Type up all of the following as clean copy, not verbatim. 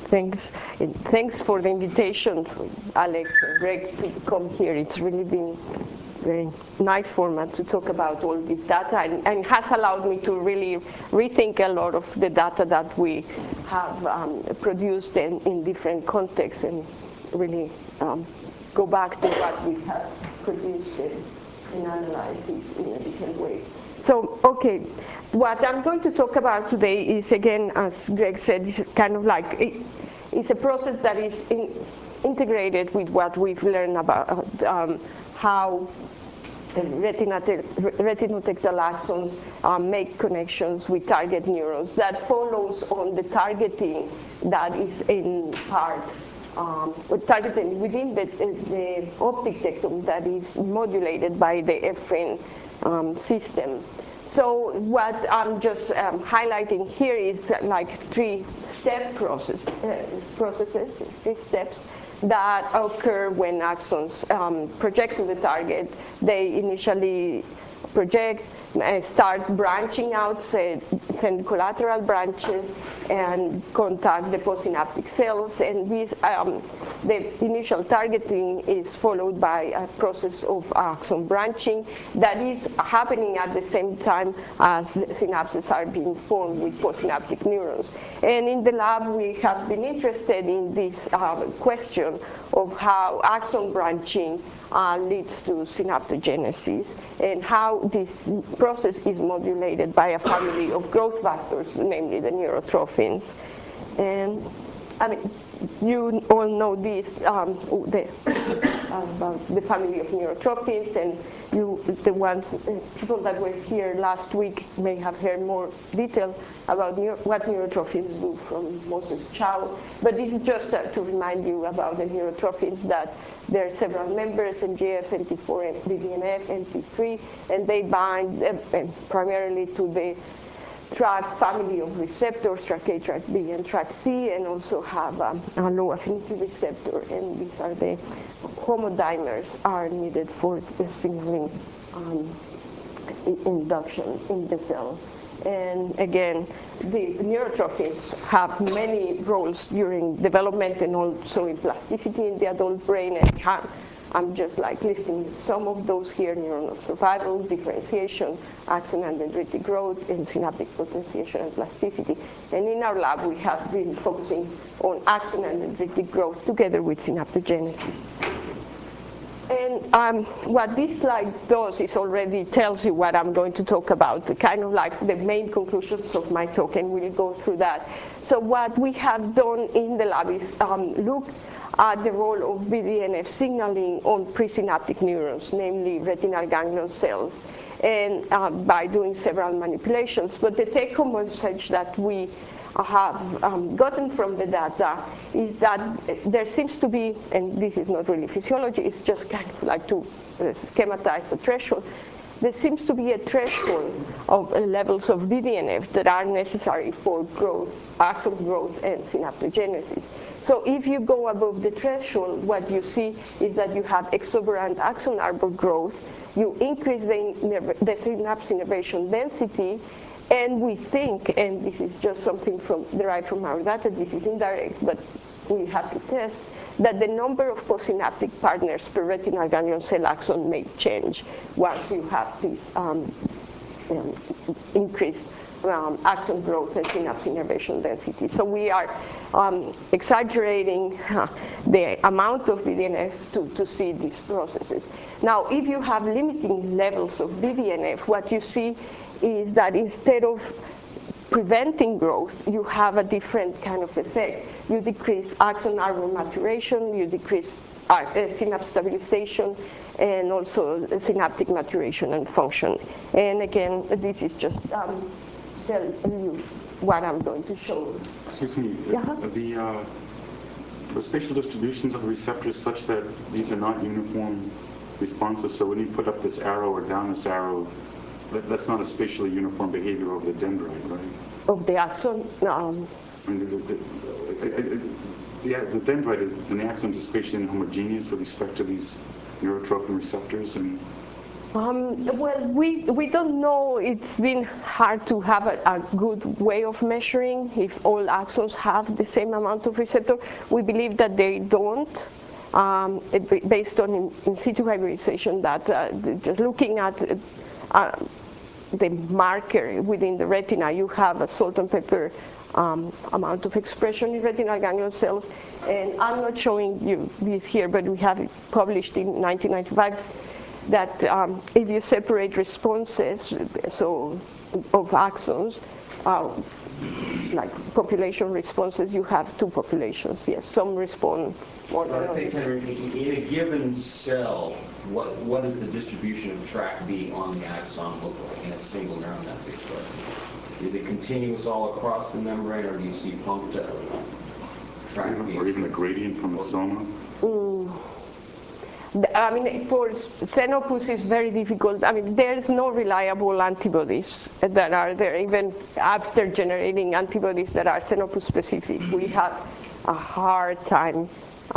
thanks for the invitation, Alex and Greg, to come here. It's really been very nice format to talk about all this data, and has allowed me to really rethink a lot of the data that we have produced in different contexts, and really go back to what we have produced and analyze it in a different way. So, okay, what I'm going to talk about today is, again, as Greg said, is kind of like, it's a process that is integrated with what we've learned about how retinotextile axons make connections with target neurons. That follows on the targeting that is in part targeted within the optic tectum that is modulated by the Ephrin system. So what I'm just highlighting here is like three-step processes, three steps that occur when axons project to the target. They initially project, start branching out, send collateral branches, and contact the postsynaptic cells. And these, the initial targeting is followed by a process of axon branching that is happening at the same time as the synapses are being formed with postsynaptic neurons. And in the lab, we have been interested in this question of how axon branching leads to synaptogenesis, and how this process is modulated by a family of growth factors, namely the neurotrophins. And I mean, you all know this, about the family of neurotrophins, and the ones, people that were here last week may have heard more detail about what neurotrophins do from Moses Chow. But this is just to remind you about the neurotrophins, that there are several members, MGF, NT4, BDNF, NT3, and they bind primarily to the TRAC family of receptors, TRAC-A, TRAC-B, and TRAC-C, and also have a low affinity receptor, and these are the homodimers are needed for the signaling induction in the cell. And again, the neurotrophins have many roles during development and also in plasticity in the adult brain. And I'm just like listing some of those here: neuronal survival, differentiation, axon and dendritic growth, and synaptic potentiation and plasticity. And in our lab, we have been focusing on axon and dendritic growth together with synaptogenesis. And what this slide does is already tells you what I'm going to talk about, kind of like the main conclusions of my talk, and we'll go through that. So what we have done in the lab is look at the role of BDNF signaling on presynaptic neurons, namely retinal ganglion cells, and by doing several manipulations. But the take-home message that we have gotten from the data is that there seems to be, and this is not really physiology, it's just kind of like to schematize a threshold, there seems to be a threshold of levels of BDNF that are necessary for growth, axon growth, and synaptogenesis. So if you go above the threshold, what you see is that you have exuberant axon arbor growth, you increase the synapse innervation density, and we think, and this is just something derived from our data, this is indirect, but we have to test, that the number of postsynaptic partners per retinal ganglion cell axon may change once you have this increased axon growth and synapse innervation density. So we are exaggerating the amount of BDNF to see these processes. Now, if you have limiting levels of BDNF, what you see is that instead of preventing growth, you have a different kind of effect. You decrease axon arbor maturation, you decrease synapse stabilization, and also synaptic maturation and function. And again, this is just tell you what I'm going to show. Excuse me, the spatial distributions of the receptors such that these are not uniform responses. So when you put up this arrow or down this arrow, that's not a spatially uniform behavior of the dendrite, right? Of the axon? Yeah, the dendrite and the axons are spatially homogeneous with respect to these neurotrophin receptors. And Well, we don't know. It's been hard to have a good way of measuring if all axons have the same amount of receptor. We believe that they don't, based on in situ hybridization, that just looking at the marker within the retina, you have a salt and pepper amount of expression in retinal ganglion cells. And I'm not showing you this here, but we have it published in 1995 that if you separate responses, so of axons, like population responses, you have two populations. Yes, some respond more than I think, others. Henry, in a given cell, what does the distribution of TrkB on the axon look like in a single neuron that's expressed? Is it continuous all across the membrane, or do you see punctured TrkB? Or even a gradient from the soma? I mean, for Xenopus, it's very difficult. I mean, there's no reliable antibodies that are there, even after generating antibodies that are Xenopus specific. We have a hard time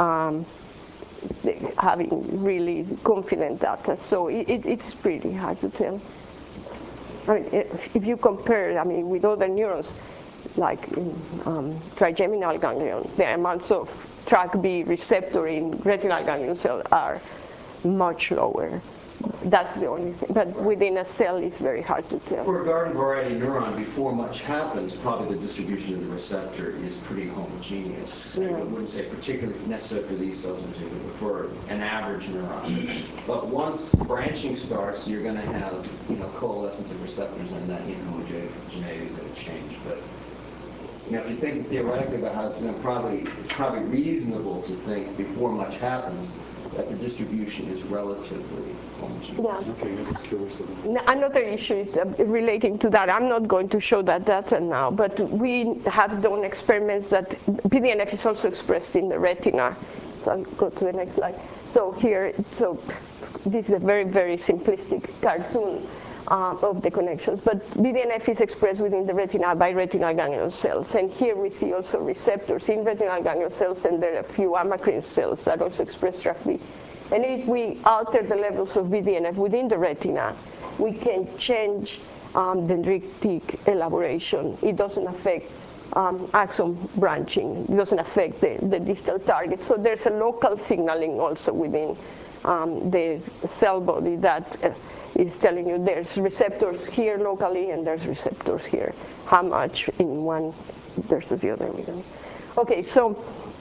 having really confident data. So it's pretty hard to tell. I mean, if you compare, I mean, with other neurons, like in trigeminal ganglion, the amounts of TrkB receptor in retinal ganglion cells are much lower. That's the only thing. But within a cell, it's very hard to tell. For a garden variety neuron, before much happens, probably the distribution of the receptor is pretty homogeneous. Yeah. I wouldn't say particularly necessary for these cells in particular, but for an average neuron. But once branching starts, you're going to have, coalescence of receptors, and that inhomogeneity is going to change. But if you think theoretically about how it's going to it's probably reasonable to think before much happens that the distribution is relatively homogeneous. Yeah. Okay, I'm just curious of that. Another issue is relating to that. I'm not going to show that data now, but we have done experiments that BDNF is also expressed in the retina. So I'll go to the next slide. So here, this is a very, very simplistic cartoon of the connections, but BDNF is expressed within the retina by retinal ganglion cells, and here we see also receptors in retinal ganglion cells, and there are a few amacrine cells that also express TrkB. And if we alter the levels of BDNF within the retina, we can change dendritic elaboration. It doesn't affect axon branching. It doesn't affect the distal target. So there's a local signaling also within the cell body that is telling you there's receptors here locally and there's receptors here. How much in one versus the other? Okay, so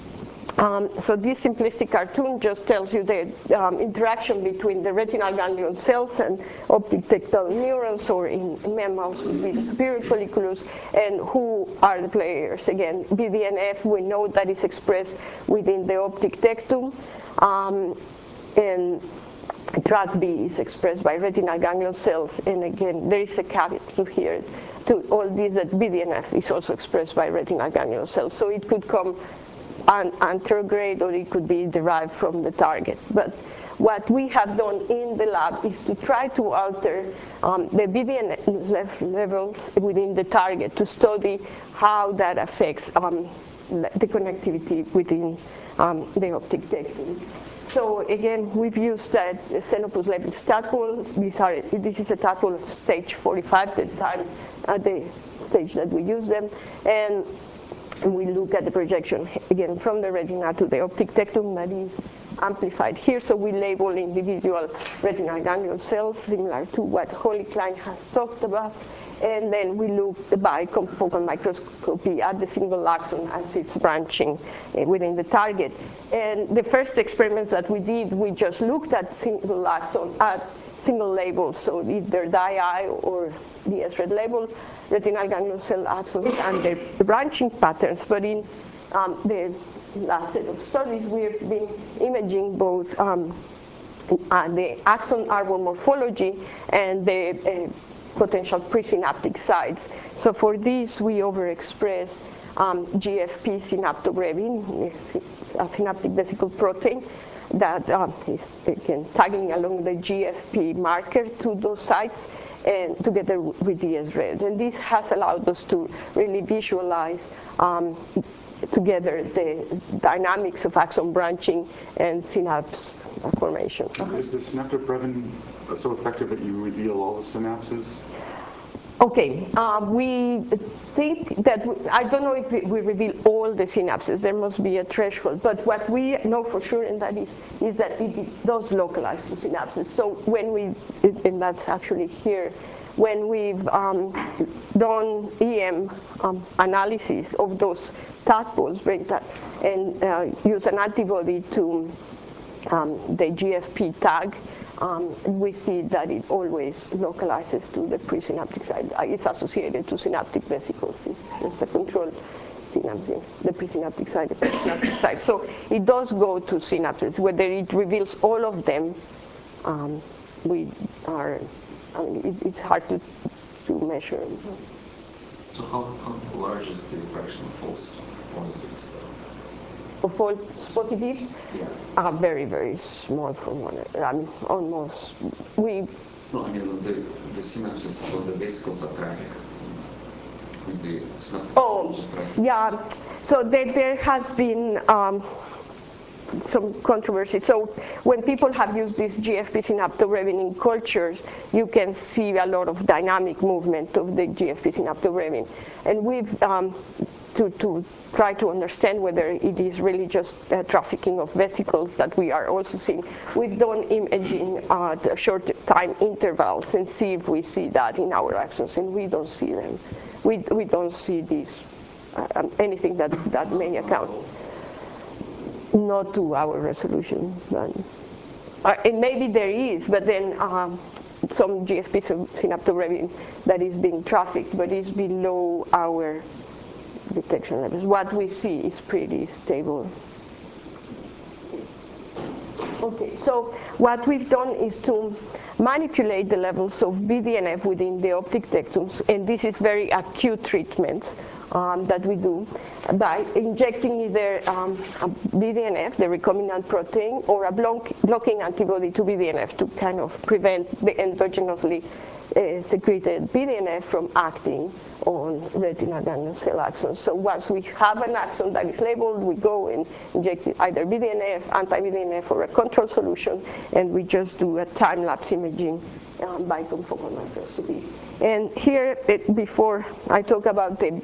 this simplistic cartoon just tells you the interaction between the retinal ganglion cells and optic tactile neurons, or in mammals would be the superior colliculus, and who are the players. Again, BDNF, we know that is expressed within the optic tectum, and TrkB is expressed by retinal ganglion cells, and again, there is a caveat here to all these that BDNF is also expressed by retinal ganglion cells. So it could come anterograde, or it could be derived from the target. But what we have done in the lab is to try to alter the BDNF levels within the target to study how that affects the connectivity within the optic tectum. So again, we've used that Xenopus Lebus tadpole. This is a tadpole of stage 45, the stage that we use them, and we look at the projection again from the retina to the optic tectum that is amplified here. So we label individual retinal ganglion cells, similar to what Holly Klein has talked about. And then we look by confocal microscopy at the single axon as it's branching within the target. And the first experiments that we did, we just looked at single axon, at single labels, so either DII or DS-red label, retinal ganglion cell axons and their branching patterns. But in the last set of studies, we've been imaging both the axon arbor morphology and the potential presynaptic sites. So for this, we overexpress GFP synaptogrebin, a synaptic vesicle protein that is again tagging along the GFP marker to those sites, and together with DS-red. And this has allowed us to really visualize together the dynamics of axon branching and synapse formation. Is the synaptobrevin so effective that you reveal all the synapses? Okay, we think that, I don't know if we reveal all the synapses, there must be a threshold, but what we know for sure, and that is that it does localize the synapses. So when we, and that's actually here, when we've done EM analysis of those tadpoles, and use an antibody to the GFP tag, we see that it always localizes to the presynaptic side. It's associated to synaptic vesicles. It's the control synapse, the presynaptic side, the presynaptic side. So it does go to synapses. Whether it reveals all of them, it's hard to measure. So how large is the fraction of false positives? Of false positives, Yeah. Very, very small from one. I mean, almost. No, I mean the synapses or the vesicles are tracking. The synaptic Yeah. So there has been some controversy. So when people have used this GFP synaptobrevin in cultures, you can see a lot of dynamic movement of the GFP synaptobrevin. And we've, to try to understand whether it is really just trafficking of vesicles that we are also seeing, we've done imaging at short time intervals and see if we see that in our axons, and we don't see them. We don't see these, anything that may account. Not to our resolution. And maybe there is, but then some GFP synaptobrevin that is being trafficked, but is below our detection levels. What we see is pretty stable. Okay, so what we've done is to manipulate the levels of BDNF within the optic tectums, and this is very acute treatment that we do by injecting either a BDNF, the recombinant protein, or a blocking antibody to BDNF to kind of prevent the endogenously secreted BDNF from acting on retinal ganglion cell axons. So once we have an axon that is labeled, we go and inject either BDNF, anti-BDNF, or a control solution, and we just do a time-lapse imaging by confocal microscopy. And here, before I talk about the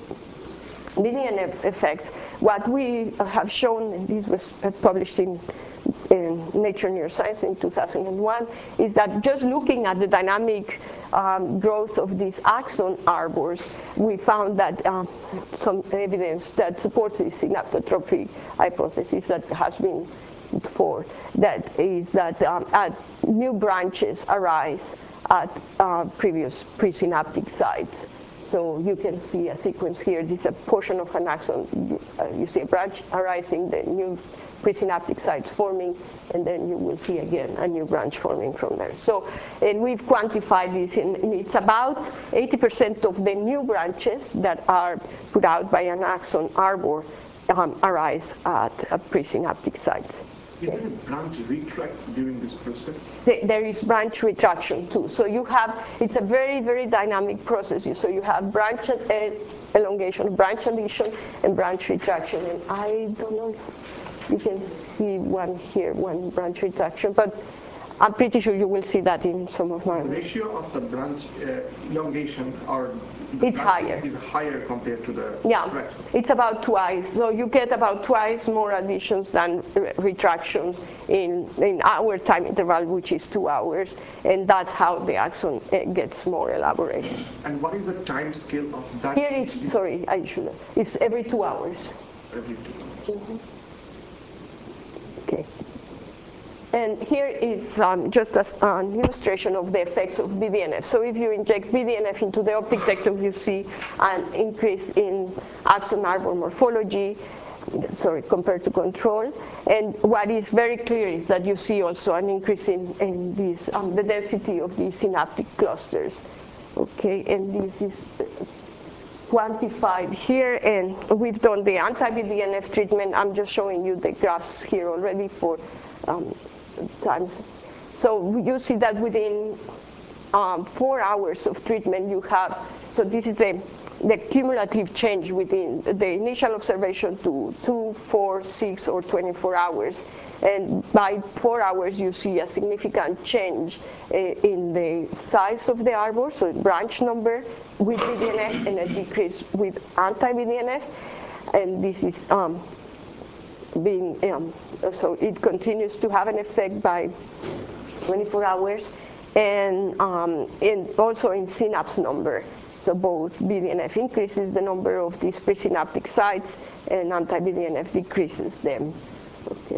BDNF effects, what we have shown, and this was published in Nature Neuroscience in 2001, is that just looking at the dynamic growth of these axon arbors, we found that some evidence that supports this synaptotrophy hypothesis that has been before, that is that new branches arise at previous presynaptic sites. So you can see a sequence here. This is a portion of an axon. You see a branch arising, the new presynaptic sites forming, and then you will see again a new branch forming from there. So, and we've quantified this, and it's about 80% of the new branches that are put out by an axon arbor arise at presynaptic sites. Is there a branch retract during this process? There is branch retraction too. So you have, it's a very, very dynamic process. So you have branch elongation, branch addition, and branch retraction. And I don't know if you can see one here, one branch retraction, but I'm pretty sure you will see that in some of my. The ratio of the branch elongation or it's higher. Is higher compared to the retraction. It's about twice. So you get about twice more additions than retractions in our time interval, which is 2 hours, and that's how the axon gets more elaborated. And what is the time scale of that? Here it's, sorry, it's every 2 hours. Every 2 hours. Mm-hmm. Okay. And here is just an illustration of the effects of BDNF. So if you inject BDNF into the optic tectum, you see an increase in axon arbor morphology, compared to control. And what is very clear is that you see also an increase in these, the density of these synaptic clusters. Okay, and this is quantified here, and we've done the anti-BDNF treatment. I'm just showing you the graphs here already for times. So you see that within 4 hours of treatment you have, so this is a the cumulative change within the initial observation to 2, 4, 6, or 24 hours. And by 4 hours, you see a significant change in the size of the arbor, so branch number with BDNF, and a decrease with anti-BDNF. And this is so it continues to have an effect by 24 hours, and also in synapse number. So both BDNF increases the number of these presynaptic sites, and anti-BDNF decreases them. Okay.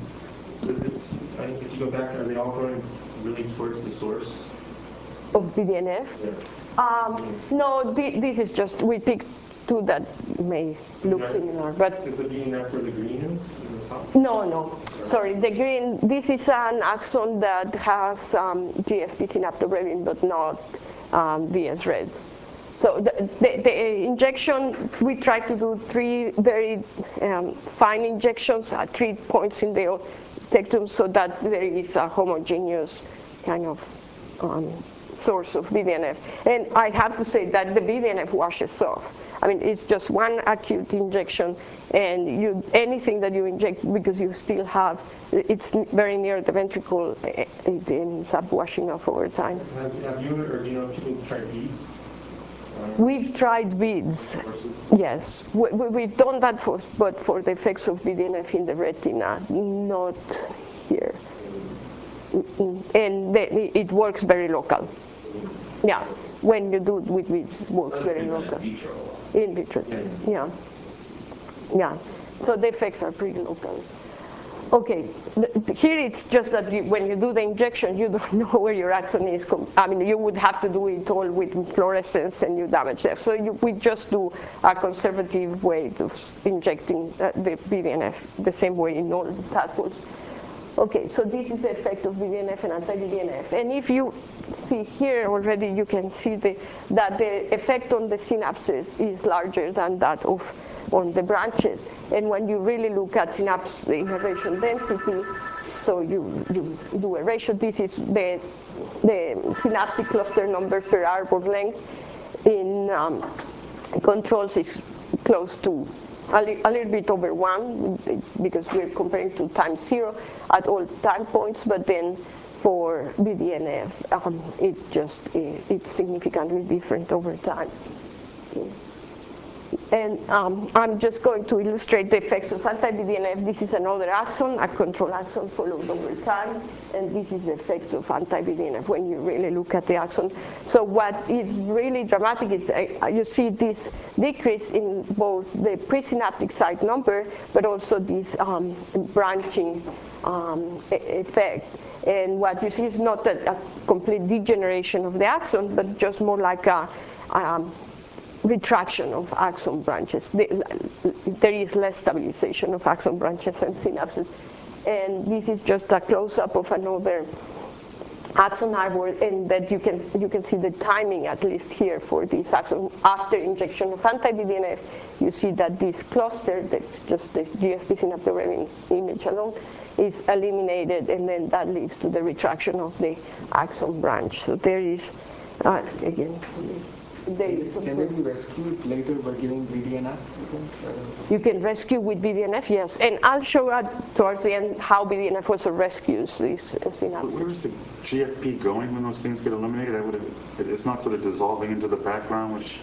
If you go back, are they all going really towards the source of BDNF? Yeah. No, this is just, we picked two that may look similar. But is the BDNF where the green is? No. Sorry, the green, this is an axon that has GFP synaptographin, but not VS-RED. So the injection, we try to do 3 very fine injections at 3 points in the tectum so that there is a homogeneous kind of source of BDNF. And I have to say that the BDNF washes off. I mean, it's just one acute injection, and anything that you inject, because you still have, it's very near the ventricle, it ends up washing off over time. Have you or do you know if people try beads? We've tried beads, yes. We've done that, but for the effects of BDNF in the retina, not here. And it works very local. Yeah, when you do it with beads, it works very local. In vitro, yeah. So the effects are pretty local. Okay, here it's just that when you do the injection, you don't know where your axon is. I mean, you would have to do it all with fluorescence, and you damage them. So we just do a conservative way of injecting the BDNF, the same way in all tadpoles. Okay, so this is the effect of BDNF and anti-BDNF. And if you see here already, you can see that the effect on the synapses is larger than that on the branches. And when you really look at synapse innervation density, so you do a ratio. This is the synaptic cluster number per arbor length. In controls is close to a little bit over 1, because we're comparing to times 0 at all time points, but then for BDNF, it's significantly different over time. Okay. And I'm just going to illustrate the effects of anti-BDNF. This is another axon, a control axon followed over time, and this is the effects of anti-BDNF when you really look at the axon. So what is really dramatic is you see this decrease in both the presynaptic site number, but also this branching effect. And what you see is not a complete degeneration of the axon, but just more like a retraction of axon branches. There is less stabilization of axon branches and synapses. And this is just a close-up of another axon arbor, and that you can see the timing, at least here, for this axon. After injection of anti-BDNF, you see that this cluster, that's just the GFP synaptographin image alone, is eliminated, and then that leads to the retraction of the axon branch. So there is, again, can they be rescued later by giving BDNF? You can rescue with BDNF, yes. And I'll show towards the end how BDNF also rescues these synapses. Where is the GFP going when those things get eliminated? It's not sort of dissolving into the background, which...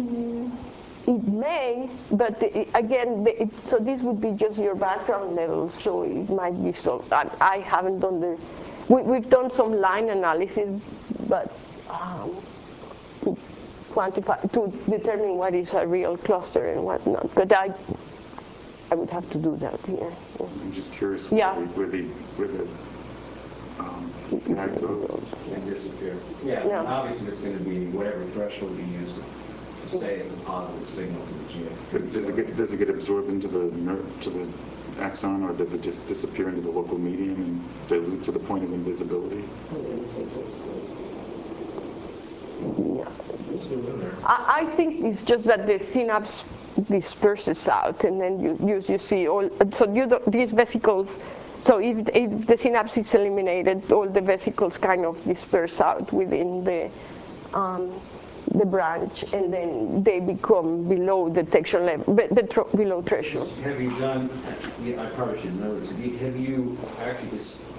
It may, but again, so this would be just your background levels, so it might be so. I haven't done we've done some line analysis, but to determine what is a real cluster and what not. But I would have to do that here. Yeah. I'm just curious where the tag goes and disappear. Yeah, obviously it's going to be whatever threshold you use to say it's a positive signal from the GFP. Does it get absorbed into to the axon, or does it just disappear into the local medium and dilute to the point of invisibility? Yeah. I think it's just that the synapse disperses out, and then you see all. So these vesicles. So if the synapse is eliminated, all the vesicles kind of disperse out within the the branch, and then they become below detection level, below threshold. Have you done, I probably should know this, have you actually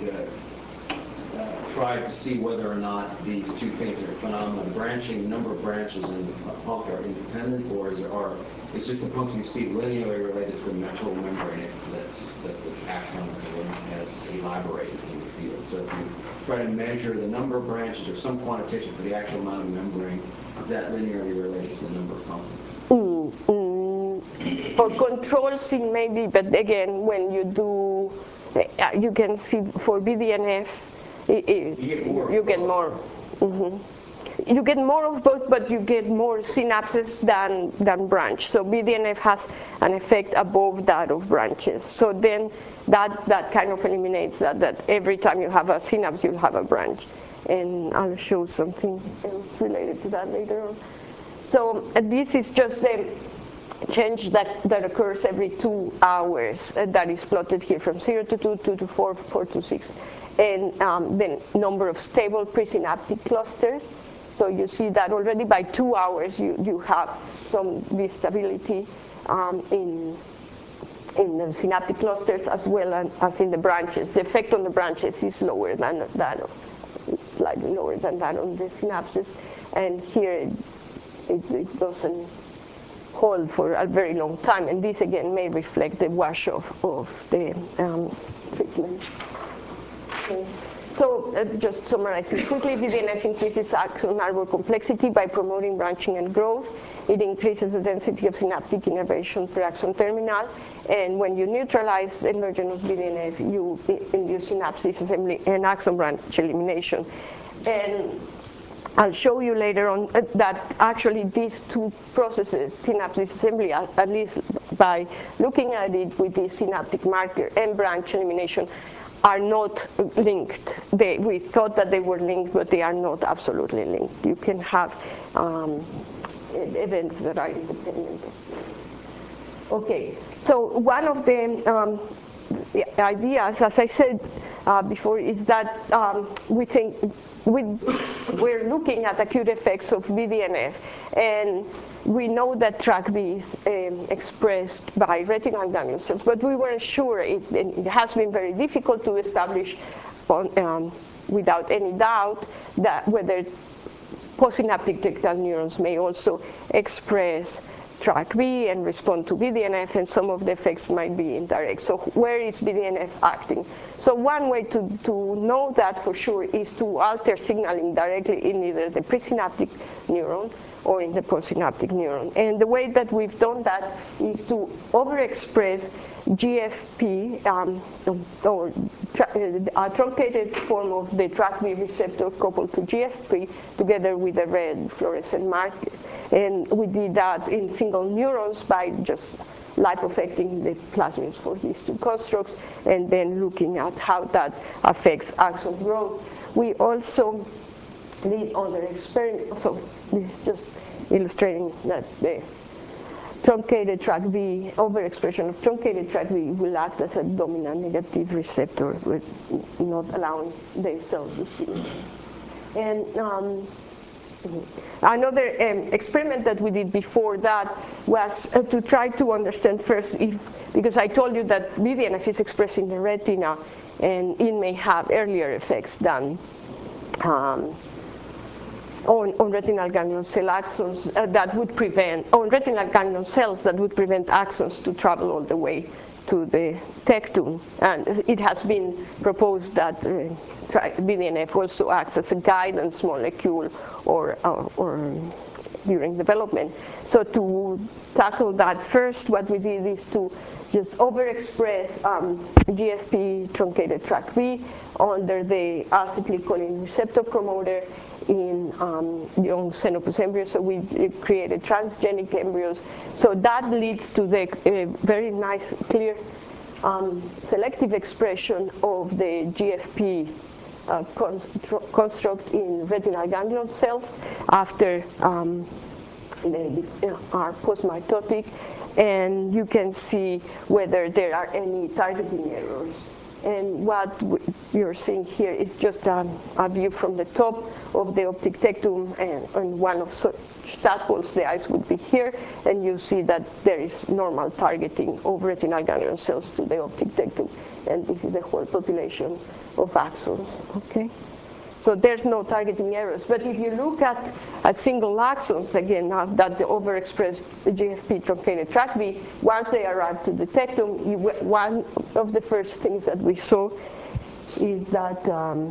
tried to see whether or not these two things are phenomena, branching, number of branches in the punk are independent, or is just the punks you see linearly related to the total membrane that the axon has elaborated in the field? So if you try to measure the number of branches or some quantitation for the actual amount of membrane, is that linearly related to the number of punks? For control scene maybe, but again, when you do, you can see for BDNF, you get more. You get more of both, but you get more synapses than branch. So BDNF has an effect above that of branches. So then that kind of eliminates that every time you have a synapse, you'll have a branch. And I'll show something else related to that later on. So this is just a change that occurs every 2 hours that is plotted here from 0 to 2, 2 to 4, 4 to 6. And the number of stable presynaptic clusters. So you see that already by 2 hours you have some stability in the synaptic clusters as well as in the branches. The effect on the branches is lower than that, slightly lower than that on the synapses. And here it doesn't hold for a very long time. And this again may reflect the wash of the treatment. Okay. So just summarizing quickly, BDNF increases axon arbor complexity by promoting branching and growth. It increases the density of synaptic innervation per axon terminal. And when you neutralize the emergence of BDNF, you induce synapses assembly and axon branch elimination. And I'll show you later on that actually these two processes, synapses assembly, at least by looking at it with the synaptic marker and branch elimination, are not linked. We thought that they were linked, but they are not absolutely linked. You can have events that are independent. Okay, so one of the ideas, as I said before, is that we think we're looking at acute effects of BDNF, and we know that TrkB is expressed by retinal ganglion cells, but we weren't sure. It has been very difficult to establish without any doubt that whether postsynaptic tactile neurons may also express TrkB and respond to BDNF, and some of the effects might be indirect. So where is BDNF acting? So one way to know that for sure is to alter signaling directly in either the presynaptic neuron or in the postsynaptic neuron. And the way that we've done that is to overexpress GFP, or a truncated form of the TrkB receptor coupled to GFP together with the red fluorescent marker. And we did that in single neurons by just lipoaffecting the plasmids for these two constructs and then looking at how that affects axon growth. We also did other experiments. So this is just illustrating that the truncated TrkB, overexpression of truncated TrkB will act as a dominant negative receptor, with not allowing the cell to see. And another experiment that we did before that was to try to understand first because I told you that BDNF is expressed in the retina, and it may have earlier effects than on retinal ganglion cell axons that would prevent, on retinal ganglion cells that would prevent axons to travel all the way to the tectum. And it has been proposed that BDNF also acts as a guidance molecule or during development. So to tackle that first, what we did is to just overexpress GFP truncated TrkB under the acetylcholine receptor promoter in young Xenopus embryos. So we created transgenic embryos. So that leads to the very nice, clear, selective expression of the GFP construct in retinal ganglion cells after they are postmitotic, and you can see whether there are any targeting errors And what you're seeing here is just a view from the top of the optic tectum, and one of such tadpoles, the eyes would be here, and you see that there is normal targeting of retinal ganglion cells to the optic tectum, and this is the whole population of axons, okay? So there's no targeting errors. But if you look at single axons, again, now that the overexpressed GFP truncated tract B, once they arrive to the tectum, one of the first things that we saw is that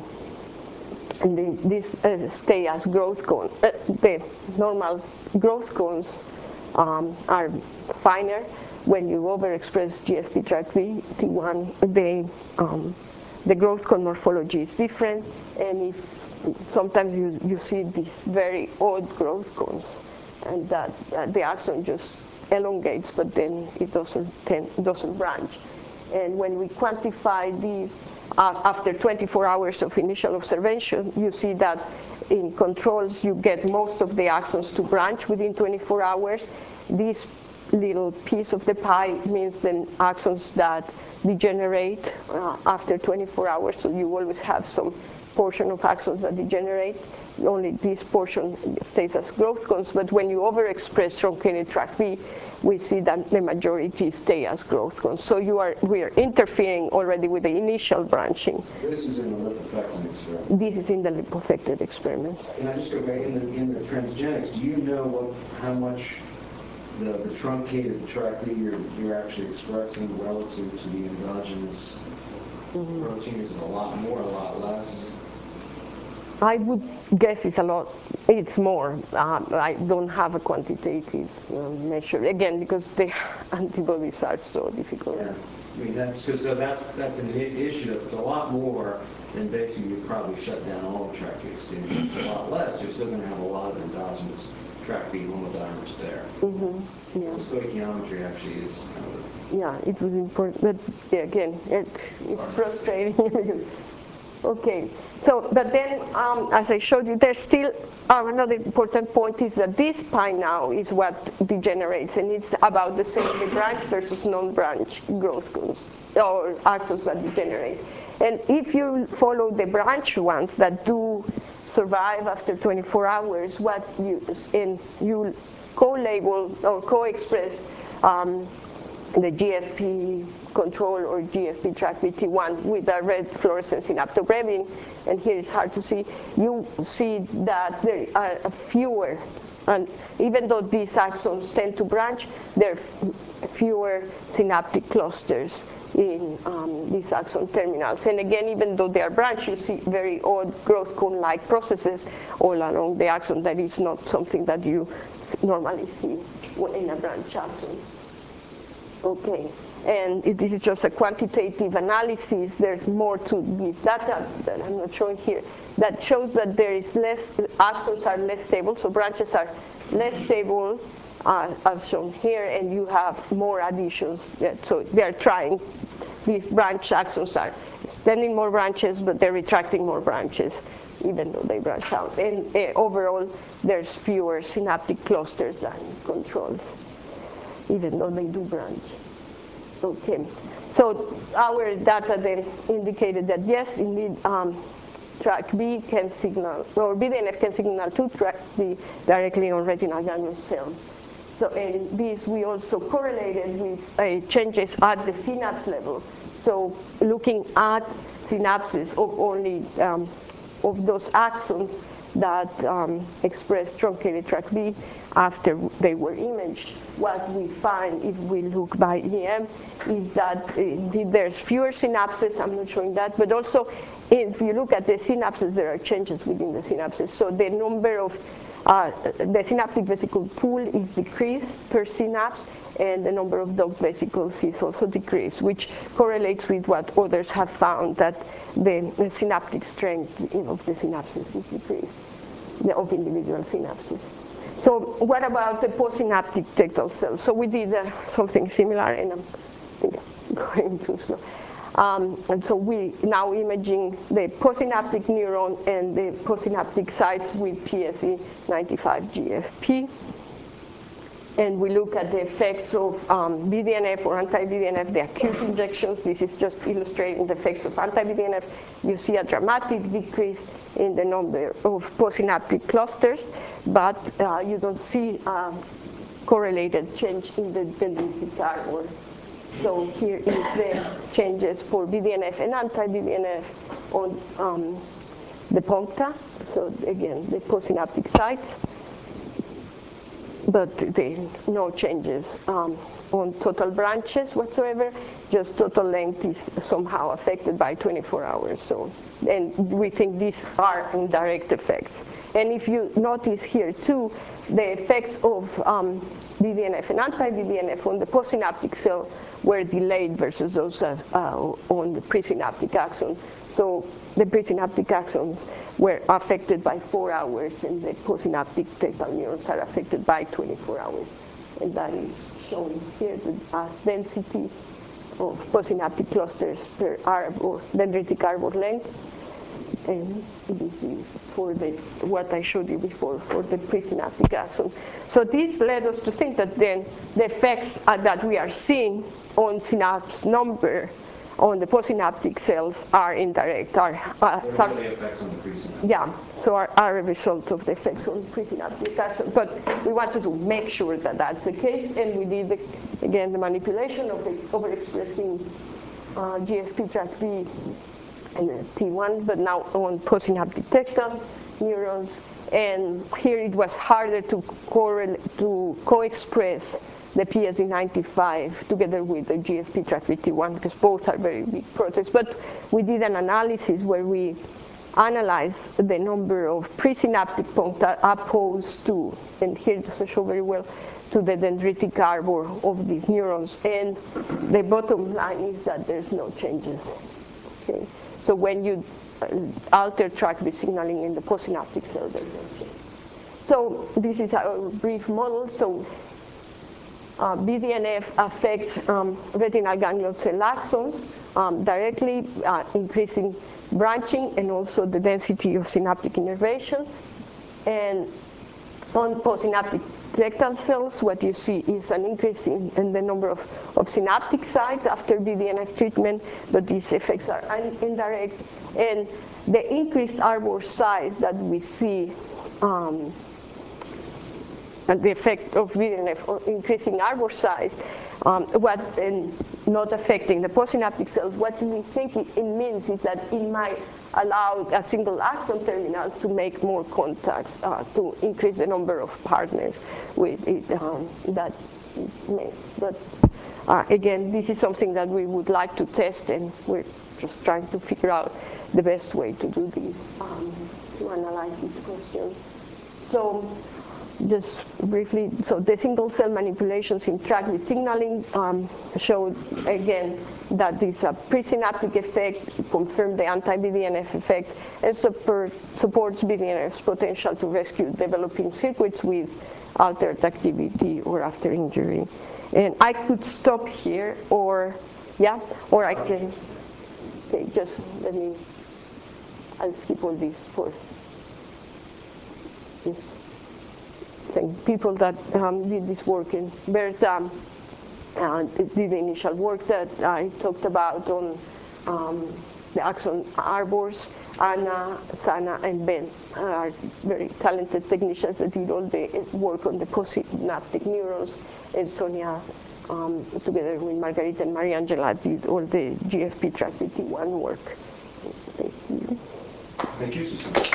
these stay as growth cones. The normal growth cones are finer. When you overexpress GFP tract B, T1, the growth cone morphology is different, and sometimes you see these very odd growth cones, and that the axon just elongates, but then it doesn't branch. And when we quantify these after 24 hours of initial observation, you see that in controls you get most of the axons to branch within 24 hours. This little piece of the pie means the axons that degenerate after 24 hours, so you always have some portion of axons that degenerate. Only this portion stays as growth cones, but when you overexpress truncated tract B, we see that the majority stay as growth cones. So we are interfering already with the initial branching. This is in the lip-affected experiment. This is in the lip-affected experiment. Can I just go back in the transgenics? Do you know how much the truncated tract B you're actually expressing relative to the endogenous protein? Is it a lot more, a lot less? I would guess it's a lot. It's more. I don't have a quantitative measure, again, because the antibodies are so difficult. Yeah. I mean, that's an issue. If it's a lot more, then basically you probably shut down all the tract B stimuli. If it's a lot less, you're still going to have a lot of endogenous tract B homodimers there. Yeah. The stoichiometry actually is kind of yeah, it was important, but yeah, again, it's frustrating. Okay, so, but then, as I showed you, there's still another important point is that this pie now is what degenerates, and it's about the same, the branch versus non-branch growth cones, or axons that degenerate. And if you follow the branch ones that do survive after 24 hours, you co-label or co-express the GFP control or GFP tract BT1 with a red fluorescent synaptobrevin, and here it's hard to see. You see that there are fewer, and even though these axons tend to branch, there are fewer synaptic clusters in these axon terminals. And again, even though they are branched, you see very odd growth cone-like processes all along the axon. That is not something that you normally see in a branch axon. Okay, and this is just a quantitative analysis. There's more to this data that I'm not showing here that shows that there is less, axons are less stable, so branches are less stable as shown here, and you have more additions. So they're trying, these branch axons are extending more branches, but they're retracting more branches, even though they branch out. And overall, there's fewer synaptic clusters than controls, even though they do branch. Okay, so our data then indicated that yes, indeed, tract B can signal, or BDNF can signal to tract B directly on retinal ganglion cells. So in this, we also correlated with changes at the synapse level. So looking at synapses of only of those axons that express truncated tract B after they were imaged. What we find if we look by EM is that there's fewer synapses. I'm not showing that, but also if you look at the synapses, there are changes within the synapses. So the number of the synaptic vesicle pool is decreased per synapse, and the number of dot vesicles is also decreased, which correlates with what others have found, that the synaptic strength of the synapses is decreased, of individual synapses. So what about the postsynaptic tectal cells? So we did something similar, and I think I'm going too slow. And so we now imaging the postsynaptic neuron and the postsynaptic sites with PSE95 GFP. and we look at the effects of BDNF or anti-BDNF, the acute injections. This is just illustrating the effects of anti-BDNF. You see a dramatic decrease in the number of postsynaptic clusters, but you don't see correlated change in the dendritic arbor. So here is the changes for BDNF and anti-BDNF on the puncta. So again, the postsynaptic sites. But no changes on total branches whatsoever. Just total length is somehow affected by 24 hours. So, and we think these are indirect effects. And if you notice here too, the effects of BDNF and anti-BDNF on the postsynaptic cell were delayed versus those on the presynaptic axon. So the presynaptic axons were affected by 4 hours, and the postsynaptic tectal neurons are affected by 24 hours. And that is shown here as density of postsynaptic clusters per arbor, dendritic arbor length. And this is for what I showed you before for the presynaptic axon. So this led us to think that then the effects that we are seeing on synapse number on the postsynaptic cells are indirect. Really effects on the presynaptic. Yeah, so are a result of the effects on presynaptic axon. But we wanted to make sure that that's the case, and we did, again, the manipulation of the overexpressing GFP-TrkB and T1, but now on postsynaptic tectal neurons. And here it was harder to co-express the PSD95 together with the GFP-TrkB-T1 because both are very big proteins. But we did an analysis where we analyzed the number of presynaptic puncta opposed to, and here it doesn't show very well, to the dendritic arbor of these neurons. And the bottom line is that there's no changes. Okay? So when you alter TrkB signaling in the postsynaptic cell, there's no change. So this is a brief model. So BDNF affects retinal ganglion cell axons directly, increasing branching and also the density of synaptic innervation. And on postsynaptic tectal cells, what you see is an increase in the number of synaptic sites after BDNF treatment, but these effects are indirect. And the increased arbor size that we see, and the effect of BDNF on increasing arbor size, not affecting the postsynaptic cells, what we think it means is that it might allow a single axon terminal to make more contacts, to increase the number of partners with it, that is made. But again, this is something that we would like to test, and we're just trying to figure out the best way to do this, to analyze these questions. So just briefly, so the single cell manipulations in TrkB signaling showed again that this presynaptic effect confirmed the anti-BDNF effect and supports BDNF's potential to rescue developing circuits with altered activity or after injury. And I could stop here, or I can, okay, just let me, I'll skip all this for this. People that did this work, and Berta did the initial work that I talked about on the axon arbors. Anna, Sana, and Ben are very talented technicians that did all the work on the postsynaptic neurons, and Sonia, together with Margarita and Mariangela, did all the GFP-TrkB-T1 work. Thank you. Thank you, Susan.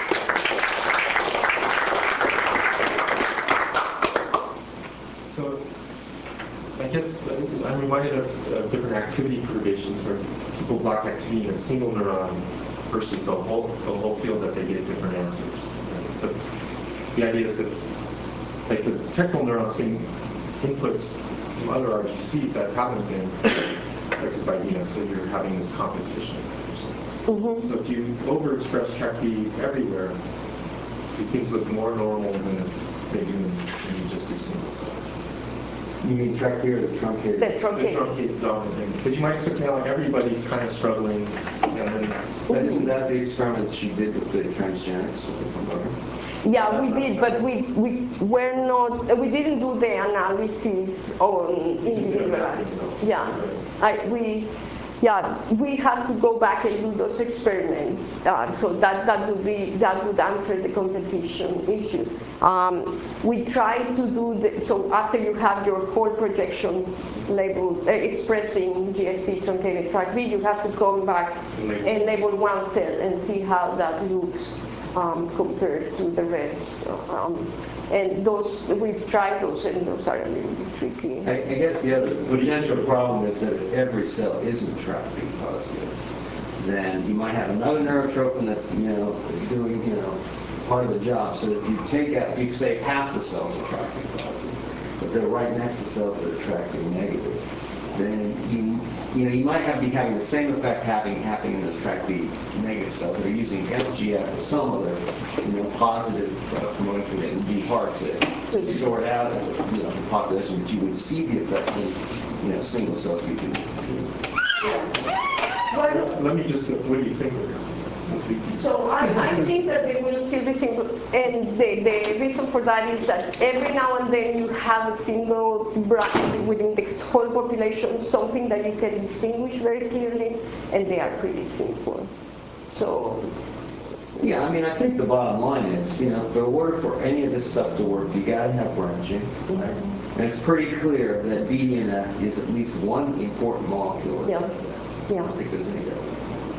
So I guess I'm reminded of different activity perturbations where people block activity in a single neuron versus the whole field that they get different answers. Right? So the idea is that like the tectal neurons getting inputs from other RGCs that haven't been affected by ENO, so you're having this competition. Mm-hmm. So if you overexpress TrkB everywhere, do things look more normal than they do when you just do single cell? You mean TrkB or the truncated? The truncated. The truncated dominant thing. Because you might expect now everybody's kind of struggling, and then But isn't that the experiment she did with the transgenics? Yeah, we did, but we didn't do the analysis on individualized. We have to go back and do those experiments. So that would answer the competition issue. We try to do so after you have your whole projection label expressing GFP truncated track B, you have to come back and label one cell and see how that looks compared to the rest. And those, we've tried those, and those are a little bit tricky. I guess the other potential problem is that if every cell isn't tracking positive, then you might have another neurotrophin that's, doing, part of the job. So if you take out, if you say half the cells are tracking positive, but they're right next to cells that are tracking negative, then you might be having the same effect happening in those track B negative cells that are using FGF or some other positive promoting thing that would be hard to sort out in the population, but you would see the effect in single cells. Let me just, what do you think of it? So I think that they will still be single, and the reason for that is that every now and then you have a single branch within the whole population, something that you can distinguish very clearly, and they are pretty simple. So. Yeah, I think the bottom line is, in order for any of this stuff to work, you got to have branching, right? And it's pretty clear that BDNF is at least one important molecule. Yeah. I don't think there's any doubt.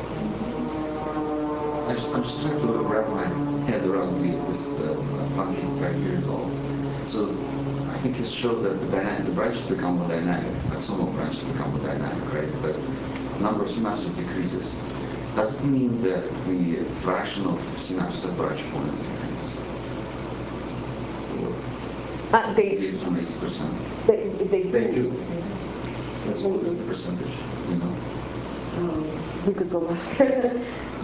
I'm just trying to wrap my head around this function 5 years old. So I think it showed that the branches become more dynamic. Like some of the branches become more dynamic, right? But the number of synapses decreases. Does it mean that the fraction of synapses at branch points increases? It's from 80%. They do. What is the percentage? We could go back.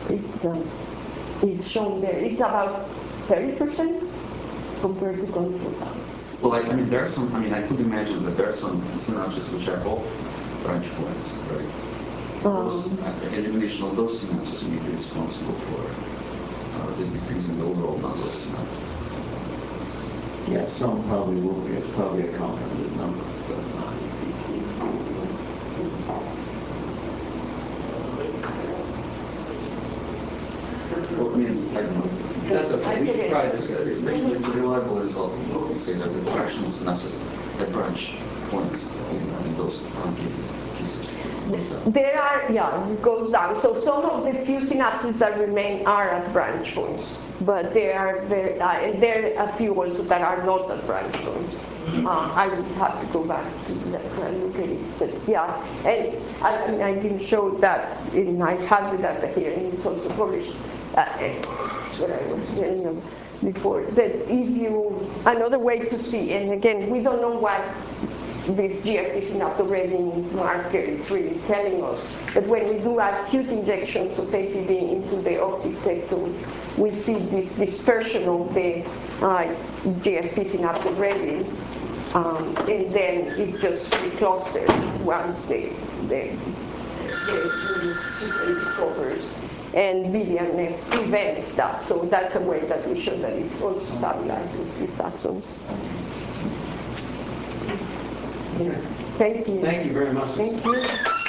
It's shown there. It's about 30% compared to control. Well, there are some. I could imagine that there are some synapses which are off branch points, right? Elimination of those synapses may be responsible for the decrease in the overall number of synapses. Yes, some probably will be. It's probably a compounded number. Well, I don't know. That's okay. We should try this. It's a reliable result. You say that the fraction of synapses at branch points in those truncated cases. There are, it goes down. So some of the few synapses that remain are at branch points, but there are a few also that are not at branch points. I would have to go back to that and look at it, but and I didn't show that, and I have the data here, and it's also published. That's what I was telling you before. That another way to see, and again, we don't know what this GFP synaptograding marker is really telling us. But when we do acute injections of APB into the optic tectone, we see this dispersion of the GFP synaptograding, and then it just reclusters once the system recovers. And BDNF prevents that. So that's a way that we show that it also stabilizes these axons. Thank you. Thank you very much. Thank you.